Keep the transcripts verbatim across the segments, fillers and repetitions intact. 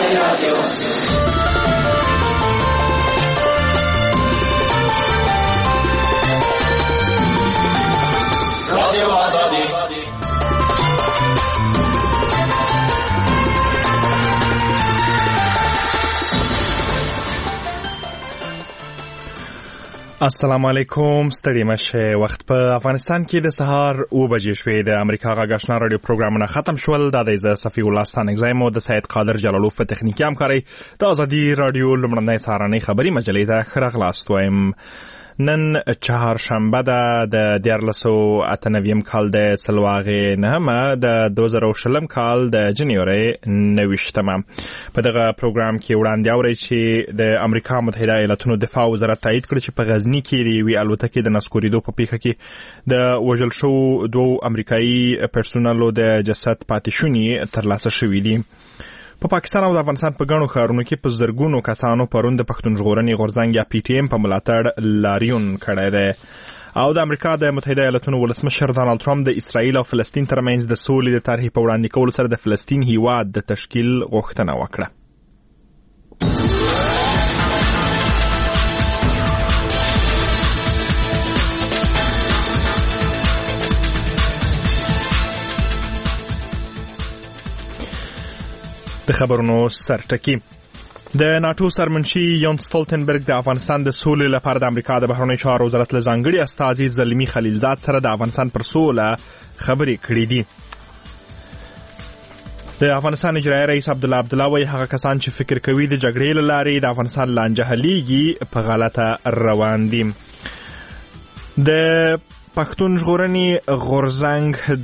رادیو رادیو آزادی. السلام علیکم. ستړي مشه. وخت په افغانستان کې د سهار او بجې شوې. د امریکا غږ آشنا رادیو پروګرامونه ختم شول. دا د صفی الله ستانګزای مو د سید قادر جلالوف په تخنیکی همکاري د ازادي رادیو لمړنۍ سهارنۍ خبری مجلې ته خرغلاست وایم. نن چهارشنبه ده د دیارلسو اتنویم کال د سلواغې نهمه د دو زره و شلم کال د جنیوري نویشتمه. په دغه پروګرام کې وړاندې اورئ چې د امریکا متحده ایالاتونو دفاع وزارت تایید کړ چې په غزني کې د یوې الوتکې د نسکورېدو په پیښه کې د وژل شوو دوو امریکایي پرسونلو د جسد پاتې شونې ترلاسه شوي دي. په پا پاکستان او د افغانستان په ګڼو ښارونو کې په زرګونو کسانو پرون د پښتون ژغورنې غورځنګ یا پی ټی ایم په ملاتړ لاریون کړی دی. او د امریکا د متحده ایالاتونو ولسمشر ډانلډ ټرمپ د اسرائیل او فلسطین ترمنځ د سولې د طرحې په وړاندې کولو سره د فلسطین هیواد د تشکیل غوښتنه وکړه. د خبرونو سرټکی. د ناتو سرمنشي یون ستولتنبرګ د افغانستان د سولې لپاره د امریکا د بهرنیو چارو وزارت له ځانګړي استازي زلمی خلیلزاد سره د افغانستان پر سوله خبرې کړې دي. د افغانستان اجرایي رئیس عبدالله عبدالله وایي هغه کسان چې فکر کوي د جګړې له لارې د افغانستان لانجه حلیږي په غلطه روان دي. د پښتون ژغورنې غورځنګ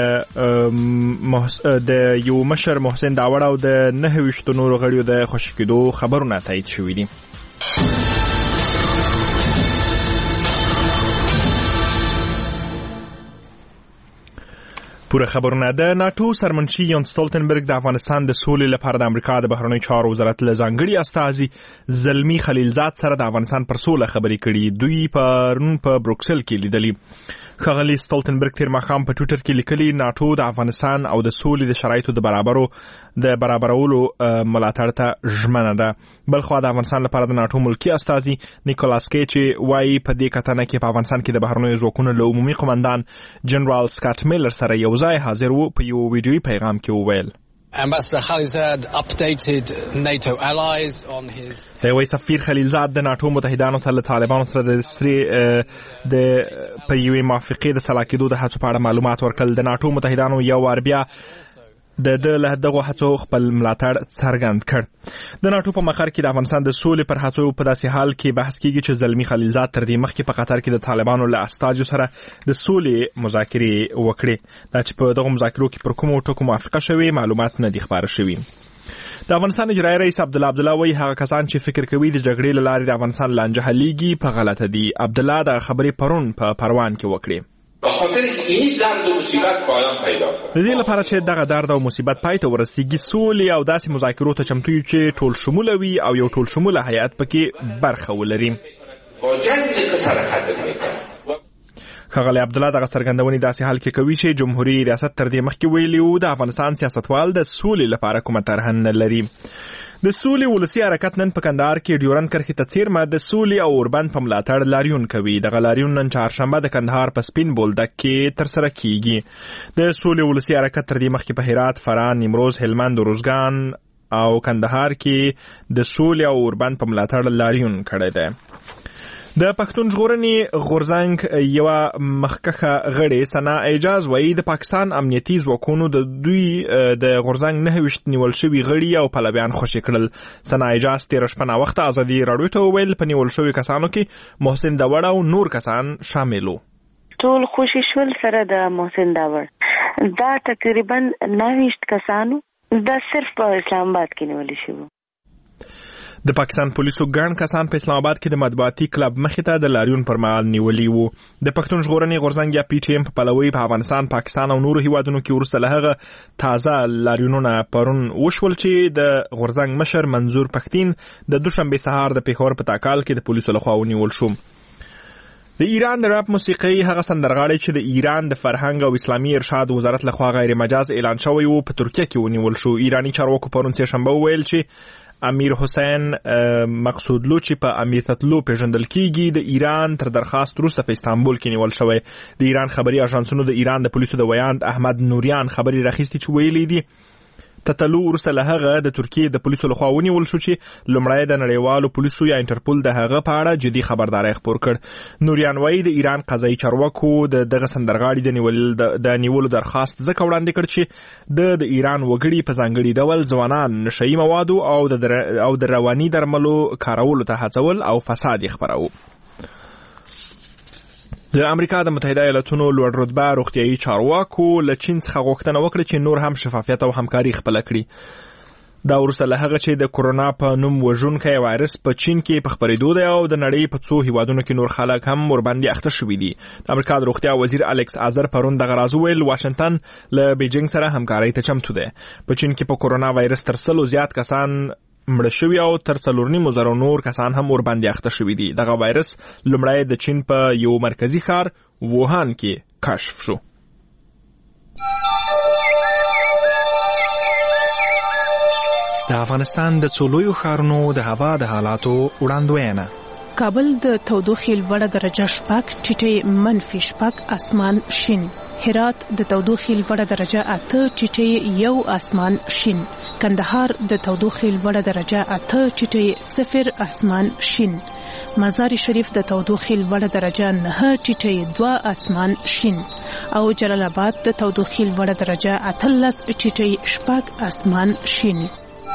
د د یو مشر محسن داوړ او د نهه ویشتو نورو غړیو د خوشي کېدو خبرونه تایید شوي دي. پوره خبرونه. د ناتو سرمنشي یون ستولتنبرګ د افغانستان د سولې لپاره د امریکا د بهرنیو چارو وزارت له ځانګړي استازي زلمی خلیلزاد سره د افغانستان پر سوله خبرې کړي. دوی پرون په بروکسل کې لیدلي. ښاغلي ستولتنبرګ تیر ماښام په ټویټر کې لیکلي ناتو د افغانستان او د سولې د شرایطو د برابرو د برابرولو ملاتړ ته ژمنه ده. بلخوا د افغانستان لپاره د ناتو ملکی استازي نیکولاس کی چې وایي په دې کتنه کې په افغانستان کې د بهرنیو ځواکونو له عمومي قومندان جنرال سکاټ میلر سره یو ځای حاضر وو، په یو ویډیویي پیغام کې وویل Ambassador Khalilzad updated NATO allies on his وای سفیر خلیلزاد د ناتو متحدانو ته له طالبانو سره د سری د په یوې موافقې د سلا کېدو د هڅو په اړه معلومات ورکړل. د ناتو متحدانو یو وار بیا د د له دغه هڅو خپل ملاتړ څرګند کړ. د ناتو په مقر کې د افغانستان د سولې پر هڅو په داسې حال کې بحث کیږي چې زلمی خلیلزاد تر دې مخکې په قطر کې د طالبانو له استازو سره د سولې مذاکرې وکړي. دا چې په دغه مذاکرو کې پر کومو ټکو موافقه شوې معلومات نه دي خبره شوي. د افغانستان اجرایي رئیس عبدالله عبدالله وایي هغه کسان چې فکر کوي د جګړې له لارې د افغانستان لانجه حلیږي په غلطه دي. عبدالله د خبرې پرون په پروان کې وکړي. به خاطر این درد و مصیبت پایان پیدا کړ. د دې لپاره چې دغه درد او مصیبت پای ته ورسیږي سولې او داسې مذاکرو ته چمتو یو چې ټول شموله وي او یو ټول شموله هیئت پکې برخه ولري. با جنگ قصر خدمت میکنه. ښاغلی عبدالله دغه څرګندونې داسې حال کې کوي چې جمهوریت ریاست تر دې مخکې ویلي وو د افغانستان سیاستوال د سولې لپاره کومه طرحه نه لري. د سولې ولسي حرکت نن په کندهار کې ډیورند کرښې ته څیرمه د سولې او اوربند په ملاتړ لاریون کوي. دغه لاریون نن چهارشنبه د کندهار په سپین بولدک کې ترسره کیږي. د سولې ولسي حرکت تر دې مخکې په هرات، فران، نیمروز، هلمند، روزګان او کندهار کې د سولې او اوربند په ملاتړ لاریون کړی دی. د پښتون ژغورنې غورځنګ یوه مخکښه غړې ثنا اعجاز وایي د پاکستان امنیتي ځواکونو د دوی د غورځنګ نهه ویشت نیول شوي غړي او پلویان خوشي کړل. ثنا اعجاز تېره شپه ناوخته ازادي راډیو ته وویل په نیول شوي کسانو کې محسن داوړ او نور کسان شامل وو. ټول خوشي شول سره د محسن داوړ دا تقریبا نهه ویشت کسانو دا صرف په اسلام آباد کې نیول شوي. د پاکستان پولیسو ګڼ کسان په اسلام آباد کې د مطبوعاتي کلب مخې ته د لاریون پر مهال نیولي وو. د پښتون ژغورنې غورځنګ یا پی ټی ایم په پلوي په افغانستان، پاکستان او نورو هیوادونو کې وروسته له هغه تازه لاریونونه پرون وشول چې د غورځنګ مشر منظور پښتین د دوشنبه سهار د پیښور په تاکال کې د پولیسو لخوا ونیول شو. د ایران د راپ موسیقي هغه سندرغاړی چې د ایران د فرهنګ او اسلامي ارشاد وزارت لخوا غیر مجاز اعلان شوی وو په ترکیه کې ونیول شو. ایرانی چارواکو پرون سه شنبه ویل چې امیر حسین مقصودلو چې په امیرتلو پیژندل کیږي د ایران تر درخواست وروسته په استانبول کې نیول شوی. د ایران خبري اژانسونو د ایران د پولیسو د ویاند احمد نوریان خبري راخیستي چې ویلي دي تتلو وروسته له هغه د ترکیې د پولیسو لخوا ونیول شو چې لومړی د نړیوالو پولیسو یا انټرپول د هغه په اړه جدي خبرداری خپور کړ. نوریان وایي د ایران قضایي چارواکو د دغه سندرغاړي د نیول د نیولو درخواست ځکه وړاندې کړ چې د د ایران وګړي په ځانګړي ډول ځوانان نشئی موادو او د او د رواني درملو کارولو ته هڅول او فساد خپراو. د امریکا د متحده ایالاتونو لوړ رتبه روغتیايي چارواکو له چین څخه غوښتنه وکړه چې نور هم شفافیت او همکاري خپل کړي. دا وروسته له هغه چې د کورونا په نوم وژونکی وایرس په چین کې په خپرېدو دی او د نړۍ په څو هیوادونو کې نور خلک هم ورباندې اخته شوي دي. د امریکا د روغتیا وزیر الکس آزر پرون دغه راز وویل واشنگټن له بیجینګ سره همکارۍ ته چمتو دی. په چین کې په کورونا وایرس تر سلو زیات کسان مړه شوي او تر څلور نیمو زرو نور کسان هم ورباندې اخته شوي دي. دغه وایرس لومړی د چین په یو مرکزي ښار ووهان کې کشف شو. د افغانستان د څو لویو ښارونو د هوا د حالاتو وړاندوینه. کابل د تودوخې لوړه درجه شپږ ټیټې منفي شپږ اسمان شین. هرات د تودوخې لوړه درجه اته ټیټې یو اسمان شین. کندهار د تودوخې لوړه درجه اته ټیټې صفر اسمان شین. مزار شریف د تودوخې لوړه درجه نه ټیټې دوه اسمان شین. او جلال آباد د تودوخې لوړه درجه اتلس ټیټې شپږ اسمان شین.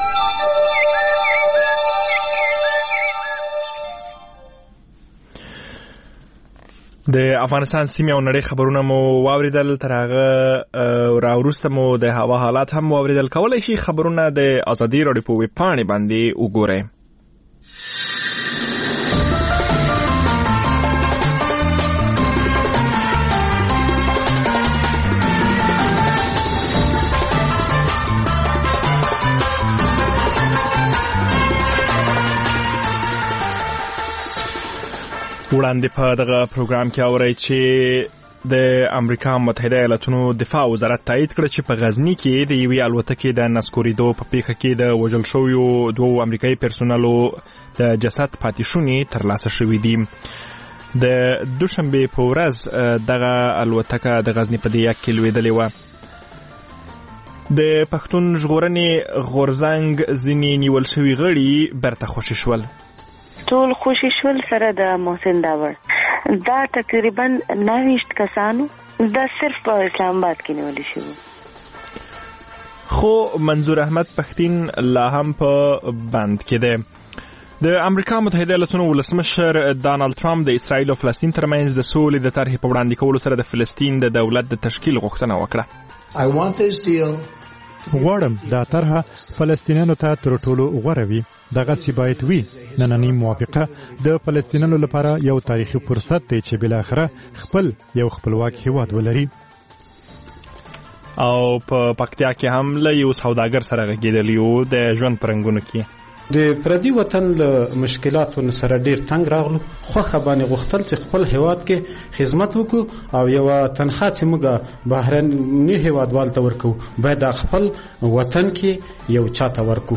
د افغانستان سیمې او نړۍ خبرونه مو واوریدل، تر هغه راوروسته مو د هوا حالات هم واوریدل. کولای شي خبرونه د ازادي راډیو په ویب پاڼې باندې وګورئ. وړاندې په دغه پروګرام کې اورئ چې د امریکا متحده ایالاتونو دفاع وزارت تایید کړ چې په غزني کې د یوې الوتکې د نسکورېدو په پیښه کې د وژل شویو دوو امریکایي پرسونلو د جسد پاتې شونې ترلاسه شوي دي. د دوشنبې په ورځ دغه الوتکه د غزني په دیګ کې لوېدلې وه. د پښتون ژغورنې غورځنګ ځینې نیول شوي غړي برته خوشي شول. ټول خوشي شول سره د محسن داور. دا تقریبا نویشت کسانو دا صرف په اسلام آباد کې نیول شوی. خو منظور احمد پښتين لا هم په بند کې دی. د امریکا متحده ایالاتونو ولسمشر ډانلډ ټرمپ د اسرائیل او فلسطین ترمنځ د سولې د طرحې په وړاندې کولو سره د فلسطین د دولت د تشکیل غوښتنه وکړه. I want this deal غواړم دا طرحه فلسطینیانو ته تر ټولو غوره وي. دغه سی باید وي. نننۍ موافقه د فلسطینیانو لپاره یو تاریخي فرصت دی چې بل اخره خپل یو خپلواک هیواد ولري. او په پکتیا کې هم له یو سوداګر سره غږیدلی و د ژوند پرنګونو کې. د پردي وطن له مشکلاتو سره ډیر تنگ راغلو، خوخه باندې غوښتل چې خپل هیواد کې خدمت وکړو او یو تنخوا چې موږ بهرني هیوادوال ته ورکو باید خپل وطن کې یو چاته ورکو.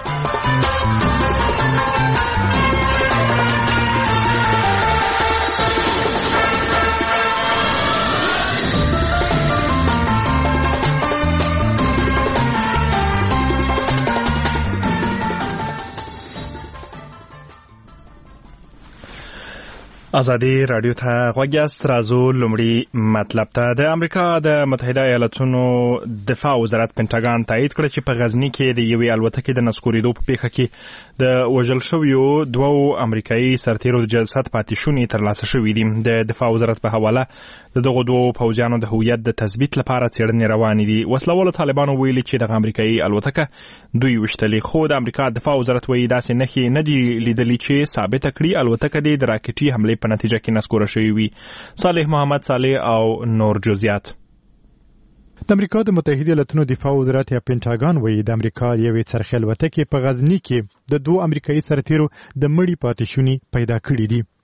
ازادي رادیو ته غوږ یاست. راځو لومړی مطلب ته. د امریکا د متحده ایالاتونو دفاع وزارت پینټاګان تایید کړ چې په غزني کې د یوې الوتکې د نسکورېدو په پیښه کې د وژل شویو دوو امریکایي سرتیرو د جسد پاتې شونې ترلاسه شوي دي. د دفاع وزارت په حواله د دغو دوو پوځیانو د هویت د تثبیت لپاره څېړنې روانې دي. وسلوالو طالبانو ویلي چې دغه امریکایي الوتکه دوی وشتلې، خو د امریکا دفاع وزارت وایي داسې نښې نه دي لیدلي چې ثابته کړي الوتکه دې د راکټي حملې په نتیجه کې نسکوره شوی وي. صالح محمد صالح او نور جزئیات. د امریکا د متحده ایالاتونو دفاع وزارت یا پینټاګان وایي د امریکا یوې څرخي الوتکې په غزني کې د دوه امریکایي سرتیرو د مړي پاتې شونې پیدا کړې دي.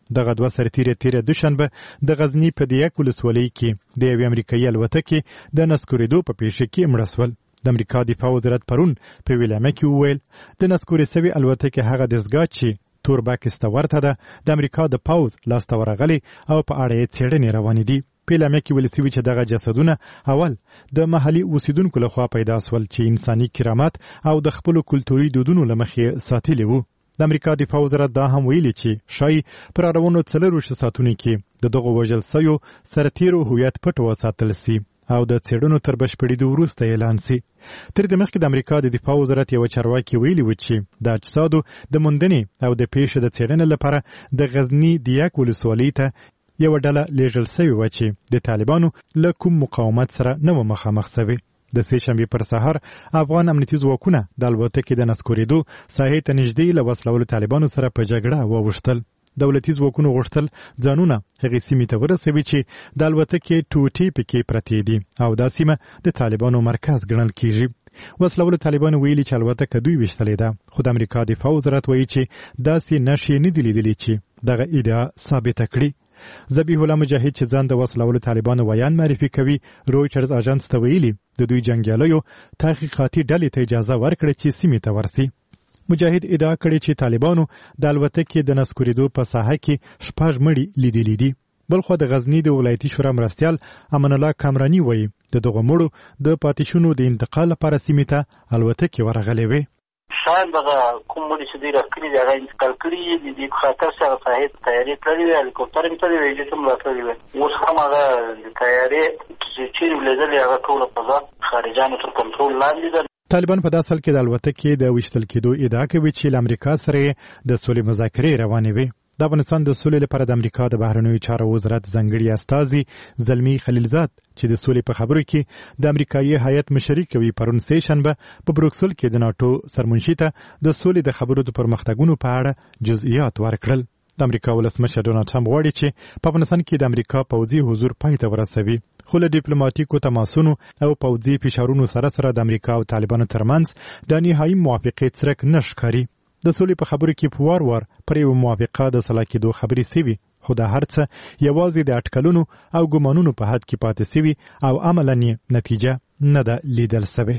دغه دوه سرتیره تیره دوشنبه د غزنی په دیک ولسوالۍ کې د یوې امریکایي الوتکې د نسکورېدو په پیښه کې مړه شول. د امریکا دفاع وزارت پرون په ویلامه کې وویل د نسکورې سوي الوتکې هغه دستګاه چې تورباکس ته ورته ده د امریکا د پوځ لاسته ورغلې او په اړه یې څېړنې روانې دي. په اعلامیه کې ویل شوي چې دغه جسدونه اول د محلي اوسیدونکو لخوا پیدا شول چې انساني کرامت او د خپلو کلتوري دودونو له مخې ساتلي وو. د امریکا دفاع وزارت دا هم ویلي چې شای پر اړونو څلرویشت ساعتونو کې د دغو وژل سویو سرتیرو هویت پټ وساتل سي او د څېړنو تر بشپړېدو وروسته اعلان سي. تر دې مخکې د امریکا د دفاع وزارت یو چارواکي ویلي و چې د اجسادو د موندنې او د پیښې د څېړنې لپاره د غزنی دیک ولسوالۍ ته یو ډله لیږل سوې وه چې د طالبانو له کوم مقاومت سره نه وه مخامخ سوې. د سې شنبې پر سهار افغان امنیتي ځواکونه د الوتکې د نسکورېدو ساحې ته نږدې له وسلوالو طالبانو سره په جګړه واوښتل. دولتي ځواکونو غوښتل ځانونه هغې سیمې ته ورسوي چې د الوتکې ټوټې پکې پرتې دي او دا سیمه د طالبانو مرکز ګڼل کیږي. وسلوالو طالبانو ویلي چې الوتکه دوی ویشتلې ده، خو د امریکا دفاع وزارت وایي چې داسې نښې نه دي لیدلې چې دغه ادعا ثابته کړي. ذبیح الله مجاهد چې ځان د وسلوالو طالبانو ویان معرفي کوي رویټرز اژانس ته ویلي د دوی جنګیالیو تحقیقاتي ډلې ته اجازه ورکړه چې سیمې ته ورسي. مجاهد ادعا کړې چې طالبانو د الوتکې د نسکورېدو په ساحه کې شپږ مړي لیدلي دي. بلخوا د غزنی د ولایتي شورا مرستیال امان الله کامرانی وایي د دغو مړو د پاتې شونو د انتقال لپاره سیمې ته الوتکې ورغلې وې. شاید دغه کوم مړي چې دوی راکړي دي هغه انتقال کړي دي د دې خاطر چې هغه ساحې ته تیارې تللې وې، هلیکوپټر هم تللی وې، جټ هم راتللې وې. اوس هم هغه د تیارې چې چیرې ولیدلې هغه ټوله فضا خارجانو تر کنټرول لاندې ده. طالبان په داسې حال کې د الوتکې د ویشتل کېدو ادعا کوي چې له امریکا سره د سولې مذاکرې روانې وي. د افغانستان د سولې لپاره د امریکا د بهرنیو چارو وزارت ځانګړي استازي زلمی خلیلزاد چې د سولې په خبرو کې د امریکایي هیئت مشري کوي پرون سې شنبه په بروکسل کې د ناټو سرمنشي ته د سولې د خبرو د پرمختګونو په اړه جزئیات ورکړل. د امریکا ولسمشر ډونالډ ټرمپ غواړي چې په افغانستان کې د امریکا پوځي حضور پای ته ورسوي، خو له ډیپلوماټیکو تماسونو او پوځي فشارونو سره سره د امریکا او طالبانو ترمنځ د نهایي موافقې څرک نه ښکاري. د سولې په خبرو کې په وار وار پر یو موافقه د سلا کېدو خبرې سوي، خو دا هر څه یوازې د اټکلونو او ګمانونو په حد کې پاتې سوي او عملاً یې نتیجه نه ده لیدل سوې.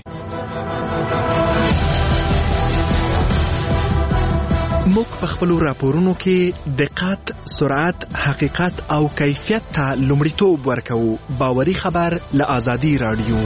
موږ په خپلو راپورونو کې دقت، سرعت، حقیقت او کیفیت ته لومړیتوب ورکوو. باوري خبر له آزادي رادیو.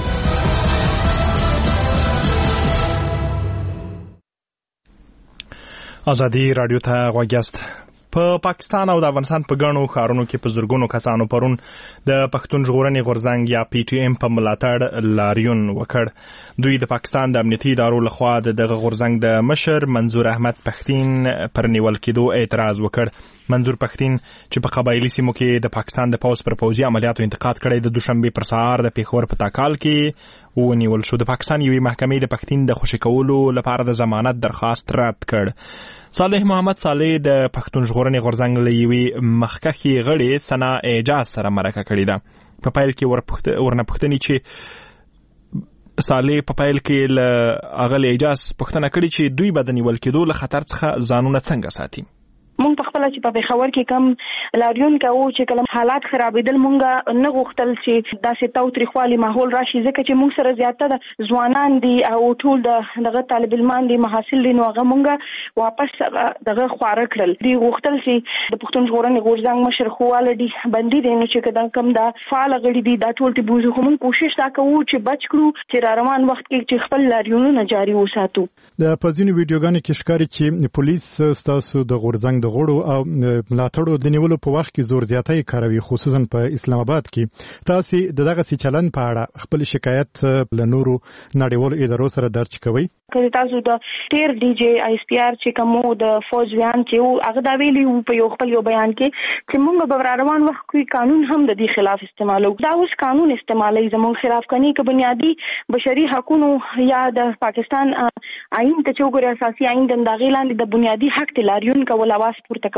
آزادي رادیو ته غوږ یاست. په پاکستان او د افغانستان په ګڼو ښارونو کې په زرګونو کسانو پرون د پښتون ژغورنې غورځنګ یا پی ټي ایم په ملاتړ لاریون وکړ. دوی د پاکستان د امنیتي ادارو لخوا د دغه غورځنګ د مشر منظور احمد پښتین پر نیول کېدو اعتراض وکړ. منظور پښتین چې په قبایلي سیمو کې د پاکستان د پوځ پر پوځي عملیاتو انتقاد کړی د دوشنبې پر سهار د پیښور په تاکال کې ونیول شو. د پاکستان یوې محکمې د پښتین د خوشي کولو لپاره د ضمانت درخواست رد کړ. صالح محمد صالح د پښتون ژغورنې غورځنګ له یوې مخکښې غړې ثنا اعجاز سره مرکه کړې ده. په پیل کې ورنه پوښتنې چې صالح په پیل کې له اغل اعجاز پوښتنه کړې چې دوی به د نیول کېدو له خطر څخه ځانونه څنګه ساتي. مونږ په خپل چې په پېښور کې کم لاریون کوو چې کله حالات خرابېدل مونږ نه غوښتل چې داسې تاوتریخوالي ماحول راشي، ځکه چې مونږ سره زیاته د ځوانان دي او ټول د دغه طالب علمان دي، محصل دي، نو هغه مونږ واپس دغه خواره کړل. دوی غوښتل چې د پښتون ژغورنې غورځنګ مشر خواله دي بندي دي، نو چې کله کم دا فعال غړي دي دا ټول ته بوزو، خو مونږ کوشش دا کوو چې بچ کړو چې را روان وخت کې چې خپل لاریونونه جاري وساتو. د پځینو ویډیوګانو کې ښکاري چې پولیس ستاسو د غورځنګ د غړو او ملاتړو د نیولو په وخت کې زور زیاتی کاروي، خصوصا په اسلام آباد کې. تاسو د دغه سي چلن په اړه خپل شکایت له نورو نړیوالو ادارو سره درج کوئ؟ کله تاسو د ټیر ډي جی آی اس پی آر چې کومو د فوج بیان کې هغه دا ویلي په یو خپل یو بیان کې چې موږ به روان وخت کې قانون هم د دې خلاف استعمالو. دا اوس قانون استعمالي زموږ خلاف کني کې بنیادی بشري حقوقو یا د پاکستان آئین ته چې وګورئ اساسي آئین د داغې لاندې د بنیادی حق تلاریون کول، اواز پورته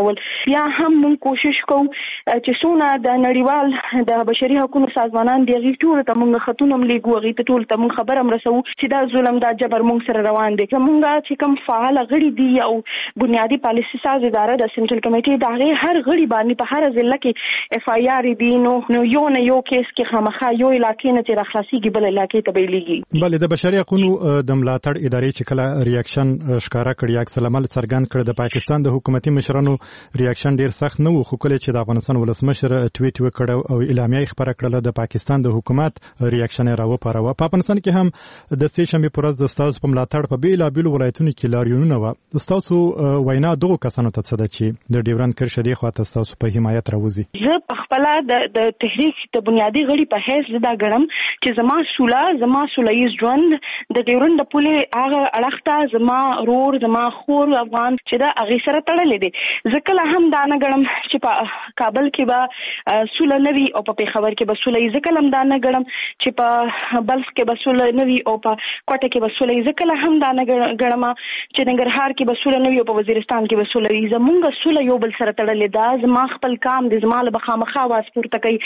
ورکول. یا هم موږ کوشش کوو چې څونه د نړیوال د بشري حقوقو سازمانان دی غي ټول ته موږ خطونه مليګو غي ته ټول ته موږ خبره مرسو چې دا ظلم دا جبر موږ سره روان دي. موږ چې کوم فعال غړي دي او بنیادی پالیسي ساز اداره د سنټرل کمیټې دا غي هر غړي باندې په هر ضلع کې اف آی آر دي نو نو یو نه یو کیس کې خامخا یو علاقې نه چې راخلاصيږي بل علاقې ته بیلېږي. بل د بشري حقوقو د ملاتړ ادارې چې کله ریاکشن ښکارا کړی عکس العمل څرګند کړ د پاکستان د حکومتي مشرانو ریاکشن ډیر سخت نه و، خو کله چې د افغانستان ولسمشر ټویټ وکړ او اعلامیه خبره کړله د پاکستان د حکومت ریاکشن راوپاروه. په افغانستان کې هم د سې شنبې پر ورځ د ستاسو په ملاتړ په بیلابیلو ولایتونو کې لاریونونه و. د ستاسو وینا دغه کسانو ته څه ده چې د ډیورند کرښې دی خواته ستاسو په حمایت راوځي؟ زه په خپل د د تحریک د بنیادی غړي په حیث دا ګڼم چې زما سولا زما سولایز ژوند د ډیورند پولې هغه اړخته زما رور زما خور افغان چې دا هغه سره تړلې دي. ځکه له هم دا نه ګڼم چې په کابل کې به سوله نوي او په پیښور کې به سوله، ځکه لم دا نه ګڼم چې په بلخ کې به سوله نوي او په کوټه کې به سوله، ځکه له هم دا نه ګڼم چې ننګرهار کې به سوله نوي او په وزیرستان کې به سوله وي. زمونږ سوله یو بل سره تړلې ده. زما خپل کام د زما له بخامخه आवाज پورته کوي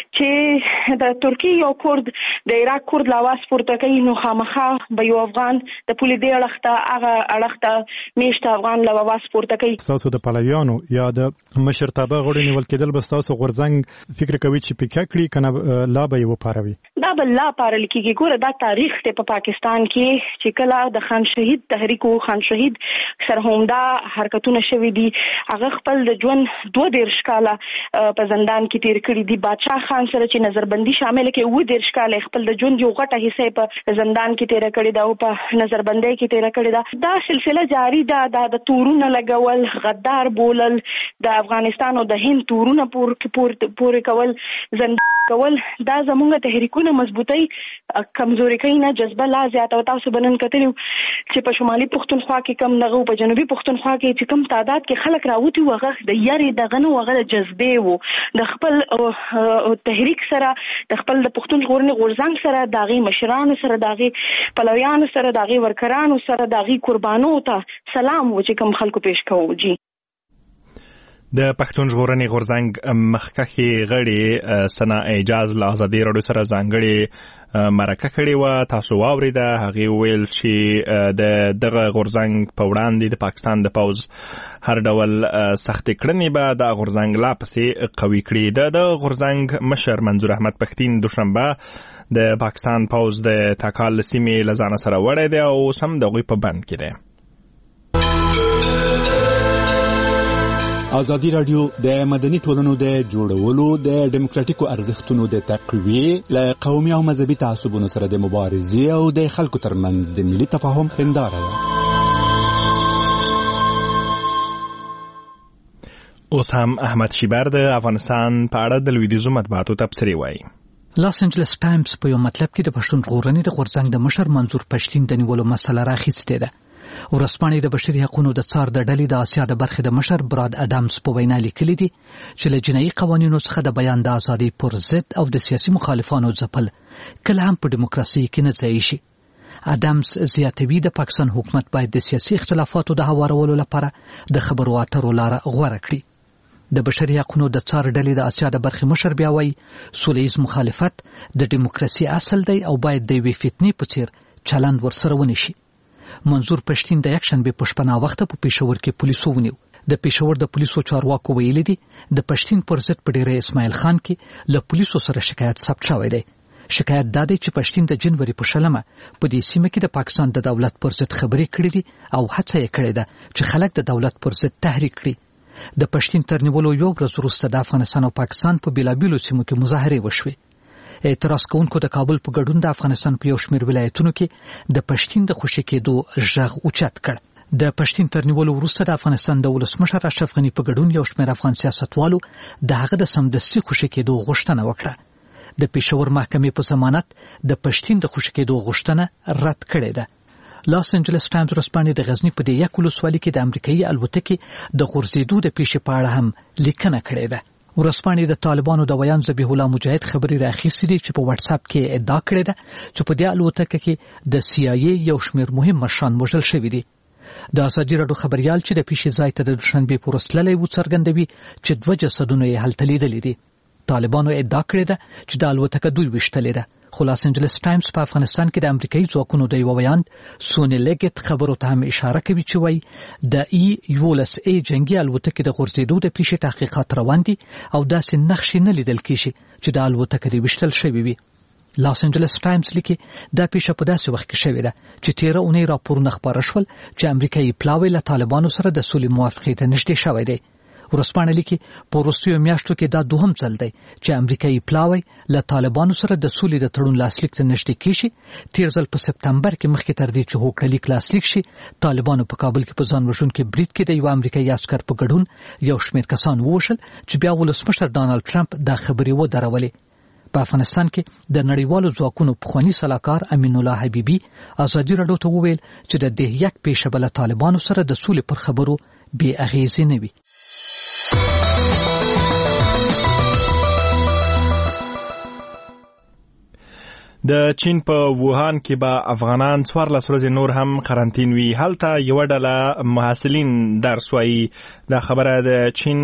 چې د ترکی او کورد د عراق کورد له आवाज پورته کوي نو خامخه به یو افغان د پولې دی اړخته هغه اړخته میشته افغان له आवाज پورته کوي. تاسو د پلویانو یا د مشرتابه غړي نیول کېدل به تاسو غورځنګ فکر کوي چې پکې کړی کنه لا به یو پاروي؟ دا بل لا پارل کېږي. ګوره دا تاریخ ته په پاکستان کې چې کله د خان شهید تحریک او خان شهید سرهومدا حرکتونه شوي دي هغه خپل د ژوند دوه دیرش کاله په زندان کې تیر کړی دي. بادشاہ خان سره چې نظربندي شامل کې و دیرش کاله خپل د ژوند یو غټه حصہ په زندان کې تیر کړی دا او په نظربندۍ کې تیر کړی دا. دا سلسله جاری ده. د تورونه لګول، غدار بولل، د افغانستان او د هند تورونه پور پورې کول، زندان کول، دا زموږ تحریکونه مضبوطی کمزوري کوي نه جذبه لا زیات. او تاسو بنن کتلو چې په شمالي پښتونخوا کې کم نغو په جنوبي پښتونخوا کې چې کم تعداد کې خلک راوتی وغه د یاري دغه نو وغه جذبه وو د خپل تحریک سره د خپل د پښتون غورني غورځنګ سره داغي مشرانو سره داغي پلویانو سره داغي ورکرانو سره داغي قربانو ته سلام و چې کم خلکو پیش کوو. جی د پښتون ژغورنې غورځنګ مخکخي غړي سنا اعجاز له ازادي راډیو سره ځانګړي مرکه کړې و. تاسو واوریده هغه ویل چې د دغه غورځنګ په وړاندې د پاکستان د پوز هر ډول سخت کړنې به د غورځنګ لا پسې قوي کړي. د غورځنګ مشر منظور احمد پښتين دوشنبه د پاکستان پوز د تاکال سیمې لزانه سره وړي دی او سم دغه په بند کې دی. ازادي رادیو د مدني ټولنو د جوړولو د ډیموکراټیکو ارزښتونو د تقویې له قومي او مذهبي تعصبونو سره د مبارزې او د خلکو ترمنځ د ملي تفاهم هنداره ده. اوس هم احمد شیبر د افغانستان په اړه د لویدیځو مطبوعاتو تبصرې وایي. لاس انجلس ټایمز په یو مطلب کې د پښتون ژغورنې د غورځنګ د مشر منظور پښتين د نیولو مسله راخیستې ده. ورسپانې د بشري حقوقو د څار د ډلې د اسیا د برخې د مشر براد ادمز په وینا لیکلي دي چې له جنایي قوانینو څخه د بیان د ازادۍ پر ضد او د سیاسي مخالفانو ځپل کله هم په دیموکراسي کې نه ځای شي. ادمز زیاتوي د پاکستان حکومت باید د سیاسي اختلافاتو د هوارولو لپاره د خبرو اترو لاره غوره کړي. د بشري حقوقو د څار ډلې د اسیا د برخې مشر بیا وایي سولهییز مخالفت د دیموکراسي اصل دی او باید د یوې فتنې په څیر چلند ورسره ونشي. منظور پښتين د یک شنبه په شپه نا وخت په پېښور کې پولیسو ونیو. د پېښور د پولیسو چارواکو ویلي دي د پښتين پر ضد په ډیره اسماعیل خان کې له پولیسو سره شکایت ثبت شوی دی. شکایت دا دی چې پښتين د جنوري په شلمه په دې سیمه کې د پاکستان د دولت پر ضد خبرې کړې دي او هڅه یې کړې ده چې خلک د دولت پر ضد تحریک کړي. د پښتين تر نیولو یو ورځ وروسته د افغانستان او پاکستان په بیلابیلو سیمو کې مظاهرې وشوې. اعتراض کوونکو د کابل په ګډون د افغانستان په یو شمېر ولایتونو کې د پښتين د خوشي کېدو غږ اوچت کړ. د پښتين تر نیولو وروسته د افغانستان د ولسمشر اشرف غني په ګډون یو شمېر افغان سیاستوالو د هغه د سمدستي خوشي کېدو غوښتنه وکړه. د پېښور محکمې په ضمانت د پښتين د خوشي کېدو غوښتنه رد کړې ده. لاس انجلس ټایمز ورسپانې د غزنی په دې یک ولسوالۍ کې د امریکایي الوتکې د غورځېدو د پیښې په اړه هم لیکنه کړې ده. ورسپانې د طالبانو د ویان ذبیح الله مجاهد خبري راخیستې دي چې په واتس اپ کې ادعا کړې ده چې په دې الوتکه کې د سی آی ای یو شمېر مهم مشران وژل شوي دي. د ازادي راډیو خبريال چې د پیښې ځای ته د دوشنبه په ورځ تللی و څرګندوي چې دوه جسدونه یې هلته لیدلي دي. طالبانو ادعا کړې ده چې د الوتکه دوی وشتلې ده. خو لاس انجلس ټایمز په افغانستان کې د امریکایي ځواکونو د یو ویاند سونی لیګت خبرو ته هم اشاره کوي چې وایي د ای یولس ای جنگي الوتکې د غورځېدو د پیښې تحقیقات روان دي او داسې نقشې نه لیدل کیږي چې د الوتکه دې وشتل شوې وي. لاس انجلس ټایمز لیکي دا پیښه په داسې وخت کې شوې ده چې تیره اونۍ راپورونه خپاره شول چې امریکایي پلاوی له طالبانو سره د سولې موافقې ته نږدې شوی دی. ورسپانه لیکي په وروستیو میاشتو کې دا دوهم ځل دی چې امریکایي پلاوی له طالبانو سره د سولې د تړون لاسلیک ته نږدې کیږي. تیر ځل په سپتمبر کې مخکې تر دې چې هوکړه لیک لاسلیک شي طالبانو په کابل کې په ځان وژونکي برید کې د یو امریکایي عسکر په ګډون یو شمېر کسان ووژل چې بیا ولسمشر ډانلډ ټرمپ دا خبرې ودرولې. په افغانستان کې د نړیوالو ځواکونو پخوانی سلاکار امین الله حبیبي ازادي راډیو ته وویل چې د دې یک پیښه بل طالبانو سره د سولې پر خبرو بې اغیزې نه وي. د چین په ووهان کې به افغانان څوارلس ورځې نور هم قرنطین وي. هلته یوه ډله محصلین درس وایي. دا خبره د چین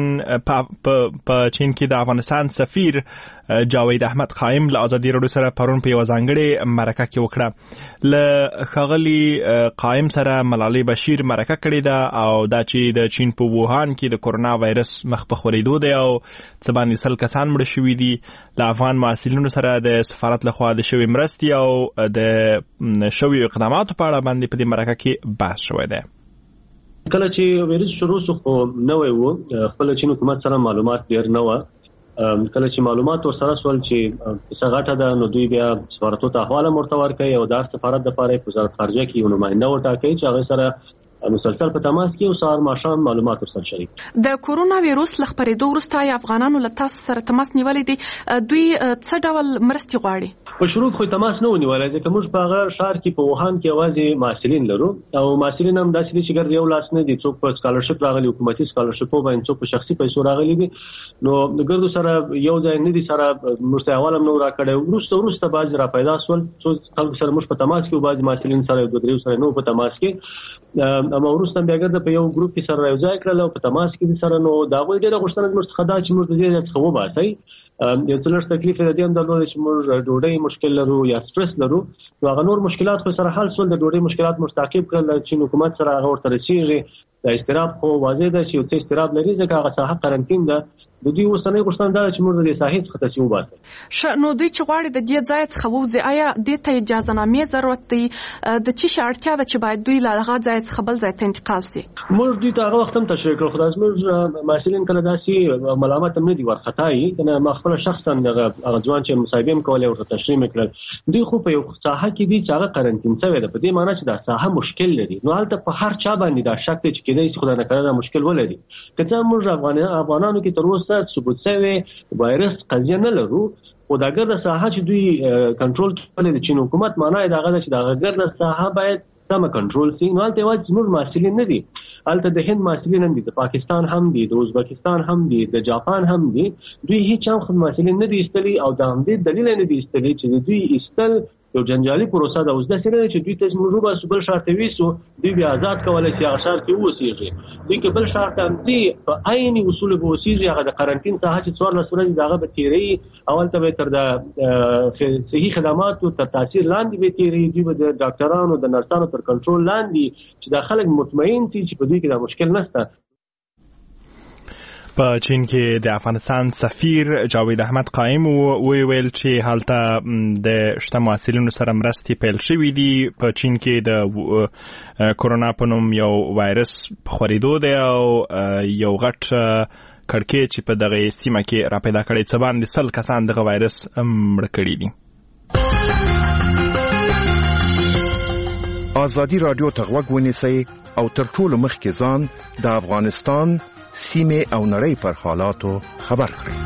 په چین کې د افغانستان سفیر جاوید احمد قائم له ازادي راډیو سره پرون په یو ځانګړې مرکه کې وکړه. له ښاغلي قائم سره ملالۍ بشیر مرکه کړې ده او دا چې د چین په ووهان کې د کورونا وایرس مخ په خورېدو دی او څه باندې سل کسان مړه شوي دي. له افغان محصلینو سره د سفارت لخوا د شوي مرستې او د شوي اقداماتو په اړه باندې په دې مرکه کې بحث شوی دی. کله چې ویروس شروع شو خو نوی و، خپل چین حکومت سره معلومات ډیر نه و. کله چې معلومات ورسره سول چې څه غټه ده نو دوی بیا سفارتو ته احوال مرته ورکوي او د سفارت لپاره په وزارت خارجه کې یو نماینده وټاکي چې هغه سره مسلسل په تماس کې او سهار ماښام معلومات ورسره شریک. د کورونا ویروس له خپرېدو وروسته افغانانو له تاسو سره تماس نیولې دي، دوی څه ډول مرستې غواړي؟ په شروع کې تماس نه ونیولای ځکه موږ په هغه ښار کې په ووهان کې یوازې محصلین لرو او محصلین هم داسې دي چې ګرځي یو لاس نه دي، څوک په سکالرشپ راغلي، حکومتي سکالرشپو باندې، څوک په شخصي پیسو راغلي دي. نو د ګردو سره یو ځای نه دي سره موږ ته حواله نو راکړی. وروسته وروسته بعضې را پیدا سول، څو خلکو سره موږ په تماس کې او بعضې محصلین سره یو دوه درېو سره نو په تماس کې، اما وروسته بیا ګرده په یو ګروپ کې سره یو ځای کړل او په تماس کې سره. نو د هغوی ډېره غوښتنه زموږ څخه دا چې موږ د دې څخه وباسئ. یو څه لږ تکلیف یې د دې هم درلود چې موږ ډوډۍ مشکل لرو یا سټرس لرو. نو هغه نور مشکلات خو سره حل سول. د ډوډۍ مشکلات موږ تعقیب کړل چې حکومت سره هغه ورته رسېږي. د اضطراب خو واضح ده چې یو څه اضطراب لري ځکه هغه ساحه قرنطین ده. د دوی اوسنۍ غوښتنه دا چې موږ د دې ساحې څخه تصفیه وباسو. ښه، نو دوی چې غواړي د دې ځای څخه ووځي، آیا دې ته اجازهنامې ضرورت دی؟ د څه شي اړتیا ده چې باید دوی له هغه ځای څخه بل ځای ته انتقال شي؟ موږ دوی ته هغه وخت هم تشریح کړو، خو دا زموږ محصلین کله داسې ملامت هم نه دي ورخطایي. کنه ما خپله شخصا هغه ځوان چې مصاحبې هم کولې ورته تشریح مې کړل. دوی خو په یو ساحه کې دي چې هغه قرنطین شوی ده، په دې معنی چې دا ساحه مشکل لري. نو هلته په هر چا باندې دا شک دی چې کېدای شي خدای نکړه دا مشکل ولري. که څه موږ افغانانو کې تر اوسه ثبوت شوی وایرس قضیه نه لرو، خو دا ګرده ساحه چې دوی کنټرول کوي د چین حکومت معنی دا غواړي چې دا ګرده ساحه باید سم کنټرول شي. نو هلته یوازې زموږ محصلین نه دي، هلته د هند محصلین هم دي، د پاکستان هم دي، د ازبکستان هم دي، د جاپان هم دي. دوی هیڅ هم خپل محصلین نه دي ایستلي او د همدې دلیل نه دي ایستلي چې دوی ایستل یو جنجالي پروسه ده. اوس داسې نه چې دوی ته موږ وباسو بل ښار ته ویسو، دوی بیا آزاد کولی شي هغه ښار کې واوسېږي. دوی که بل ښار ته همدې په عیني اصولو به اوسېږي، هغه د قرنطین ساحه چې څوارلس ورځې د هغه به تېروي، اولته به تر د صحي خدماتو تر تاثیر لاندې به تېروي. دوی به د ډاکټرانو د نرسانو تر کنټرول لاندې چې دا خلک مطمئن شي چې په دوی کې دا مشکل نشته. په چین کې د افغانستان سفیر جاوید احمد قائم وویل چې هلته د شته محصلینو سره مرستې پیل شوې دي. په چین کې د کورونا په نوم یو وایرس په خورېدو دی او یو غټ کړکېچ چې په دغه سیمه کې را پیدا کړی، څه باندې سل کسان دغه وایرس مړه کړي دي. ازادي راډیو ته غوږ ونیسئ او تر ټولو مخکې ځان د افغانستان سیمه او نړۍ پر حالاتو خبر کړئ.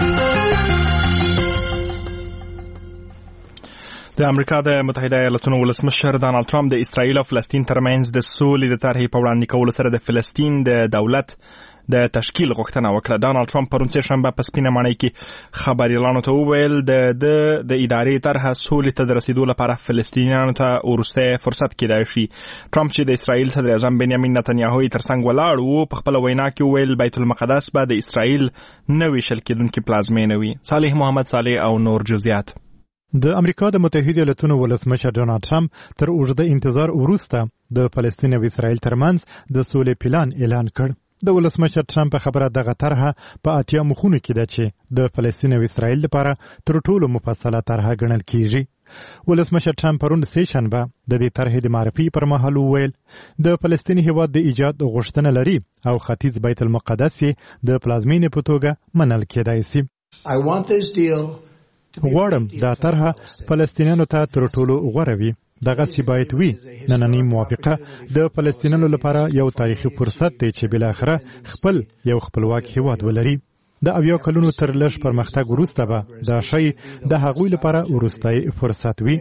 د امریکا د متحده ایالاتونو ولسمشر ډانلډ ټرمپ د اسرائیل او فلسطین ترمنځ د سولې د طرحې په وړاندې کولو سره د فلسطین د دولت د تشکیل غوښتنه وکړه. ډانلډ ټرمپ پرون سه شنبه په سپینه ماڼۍ کې خبريالانو ته وویل د د د ادارې طرحه سولې ته د رسیدو لپاره فلسطینیانو ته ورسته فرصت کېدای شي. ټرمپ چې د اسرائیل صدر اعظم بنیامین نتنیاهو ترڅنګ ولاړ وو په خپل وینا کې وویل بیت المقدس به د اسرائیل نوې شل کېدونکې پلازمینه وي. صالح محمد صالح او نور جزئیات. د امریکا د متحده ایالاتونو ولسمشر ډونالد ټرمپ تر اوږده انتظار وروسته د فلسطین او اسرائیل ترمنځ د سولې پلان اعلان کړ. د ولسمشر ټرمپ په خبره دغه طرحه په اتیا مخونو کې ده چې د فلسطین او اسرائیل لپاره تر ټولو مفصله طرحه ګڼل کیږي. ولسمشر ټرمپ پرون سه شنبه د دې طرحې د معرفي پر مهال وویل د فلسطین هیواد د ایجاد غوښتنه لري او ختیځ بیت المقدس د پلازمینې په توګه منل کېدای شي. I want this deal غواړم دا طرحه فلسطینیانو ته تر ټولو غوره وي. دغه سی باید وي. نننۍ موافقه د فلسطینیانو لپاره یو تاریخي فرصت دی چې بل اخره خپل یو خپلواک هیواد ولري. د اویا کلونو تر لږ پرمختګ وروسته به دا شی د هغوی لپاره وروستی فرصت وي.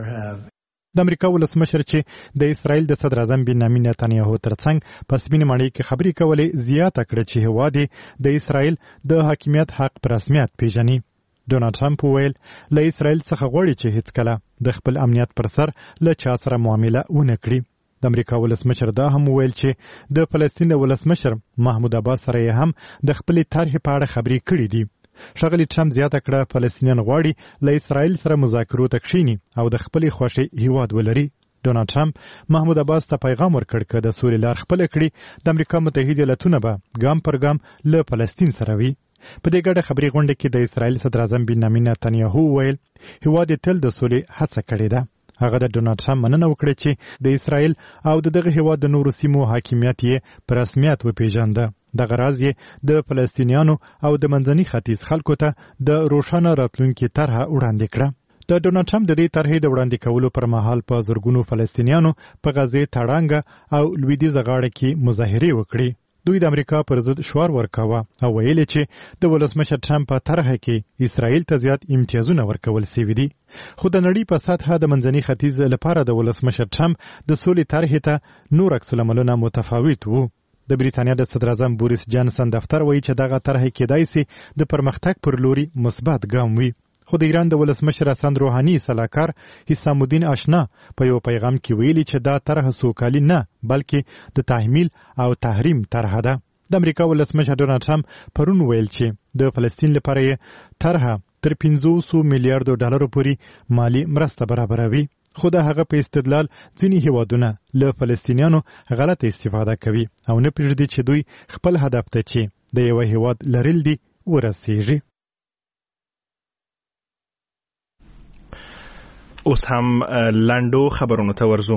د امریکا ولسمشر چې د اسرائیل د صدر اعظم بنیامین نتنیاهو ترڅنګ په سپینه ماڼۍ کې خبرې کولې زیاته کړه چې هیواد د اسرائیل د حاکمیت حق په رسمیت پیژني. ډونالډ ټرمپ وویل له اسرائیل څخه غواړي چې هیڅ کله د خپل امنیت پر سر له چا سره معامله ونه کړي. د امریکا ولسمشر دا هم وویل چې د فلسطین د ولسمشر محمود عباس سره یې هم د خپل طرحې په اړه خبرې کړې دي. ښاغلي ټرمپ زیاته کړه فلسطینیان غواړي له اسرائیل سره مذاکرو ته کښیني او د خپلې خوښې هیواد ولري. ډونالډ ټرمپ محمود عباس ته پیغام ورکړ چې د سولې لار خپله کړي د امریکا متحده ایالاتونه به ګام پر ګام له فلسطین سره وي. په دې ګډه خبري غونډه کې د اسرائیل صدر اعظم بنیامین نتنیاهو ویل هیواد تل د سولې هڅه کړې ده. هغه د ډونالډ ټرمپ مننه وکړه چې د اسرائیل او دغه هیواد د نورو سیمو حاکمیت یې په رسمیت وپیژنده. دغه راز یې د فلسطینیانو او د منځني ختیځ خلکو ته د روښانه راتلونکي طرحه وړاندې کړه. د ډونالډ ټرمپ د دې طرحې د وړاندې کولو پر مهال په زرګونو فلسطینیانو په غزې تړانګه او لویدیځه غاړه کې مظاهرې وکړې. دوی د امریکا پر ضد شعار ورکاوه او ویل چې د ولسمشر ټرمپ په طرحه کې اسرائیل ته زیات امتیازونه ورکول شوي دي. خو د نړۍ په سطحه د منځني ختیځ لپاره د ولسمشر ټرمپ د سولې طرحې ته نور عکس العملونه متفاوت وو. د بریتانیا د صدر اعظم بوریس جانسن دفتر وایي چې دغه طرحه کېدای شي د پرمختګ پر لوري مثبت ګام وي. خو د ایران د ولسمشر حسن روحاني سلاکار حسام الدین آشنا په یو پیغام کې ویلي چې دا طرحه سوکالي نه بلکې د تحمیل او تحریم طرحه ده. د امریکا ولسمشر ډونالډ ټرمپ پرون ویل چې د فلسطین لپاره یې طرحه تر پنځوس میلیارډ ډالرو پورې مالی مرسته برابروي. خو د هغه په استدلال ځینې هیوادونه له فلسطینیانو غلط استفاده کوي او نه پرېږدي چې دوی خپل هدف ته چې د یو هیواد لرل دي ورسیږي. اوس هم لنډو خبرونو ته ورځو.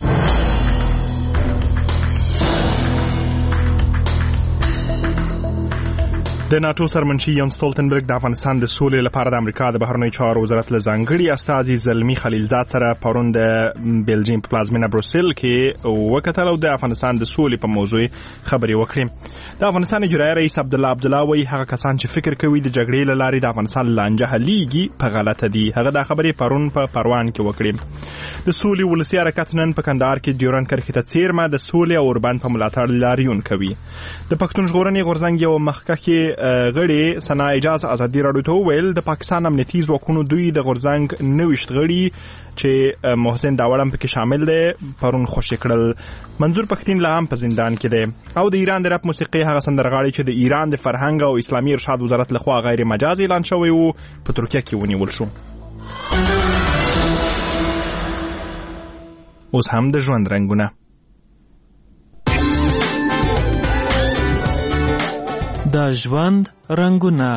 د ناتو سرمنشي یان ستولتنبرګ د افغانستان د سولې لپاره د امریکا د بهرنیو چارو وزارت له ځانګړي استازي زلمی خلیلزاد سره پرون د بلجیم په پلازمینه بروسل کې وکتل او د افغانستان د سولې په موضوع خبرې وکړې. د افغانستان اجرایي رئیس عبد الله عبد الله وایي هغه کسان چې فکر کوي د جګړې له لارې د افغانستان لانجه حلیږي په غلطه دي. هغه دا خبرې پرون په پروان کې وکړې. د سولې ولسي حرکت نن په کندهار کې ډیورنډ کرښې ته څیرمه د سولې او اوربند په ملاتړ لاریون کوي. د پښتون ژغورنې غورځنګ یو مخکښ غړي سنا اجازه ازادي راډیو ته ویل د پاکستان امنیتي ځواکونو دوی د غورځنګ نوښت غړي چې محسن داوړم پکې شامل دي پرون خوشی کړل. منظور پښتين لا هم په زندان کې دی او د ایران د رپ موسیقي هغه سندرغاړي چې د ایران د فرهنګ او اسلامي ارشاد وزارت لخوا غیر مجازي اعلان شوی وو په ترکیه کې ونیول شو. اوس هم د ژوند رنگونه. د ژوند رنگونه.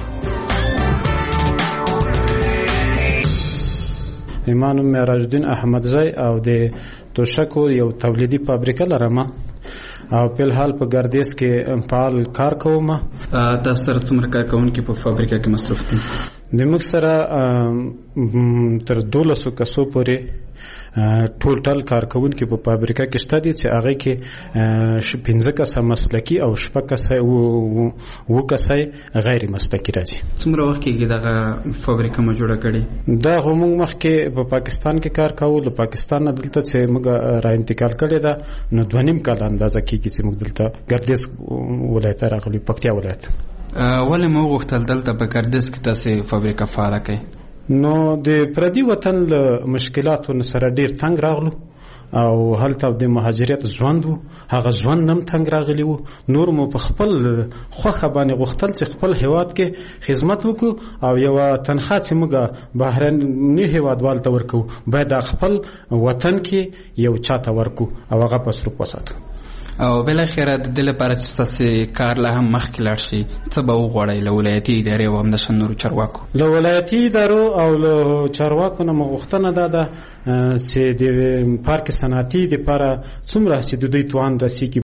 ایمان معراج الدین احمدزی او د توشکو یو تولیدي فابریکه لرم او په الحال په ګردیز کې فعال کار کوم. د سره څومره کارکونکو په فابریکه کې مصروف دي؟ د موږ سره تر دولسو کسو پورې ټوټل کارکونکي په فابریکه کې شته دي چې هغه کې پنځه کسه مسلکي او شپږ کسه و کسه غیر مسلکي راځي. څومره وخت کې دغه فابریکه مو جوړه کړې؟ دا موږ مخکې په پاکستان کې کار کوو. له پاکستان نه دلته چې موږ را انتقال کړی ده نو دوه نیم کال اندازه کېږي چې موږ دلته ګردیز ولایت راغلي، پکتیا ولایت. ولې مو غوښتل دلته په ګردیز کې تاسو فابریکه فعاله کړئ؟ نو د پردي وطن له مشکلاتو سره ډیر تنگ راغلو او هلته د مهاجرت ژوند وو، هغه ژوند هم تنگ راغلی وو. نور مو په خپل خوخه باندې غوښتل چې خپل هیواد کې خدمت وکړو او یو تنخواه چې موږ بهرني هیوادوال ته ورکو باید خپل وطن کې یو چاته ورکو او هغه په سر وساتو. او بل اخر د دل لپاره چې تاسو کار له هم مخکې لاړ شي څه به وغواړئ له ولایتي ادارې او هم د نورو چارواکو؟ له ولایتي ادارو او له چارواکو نه مو غوښتنه ده ده چې د پارک صنعتي دپاره څومره چې د دوی توان رسیږي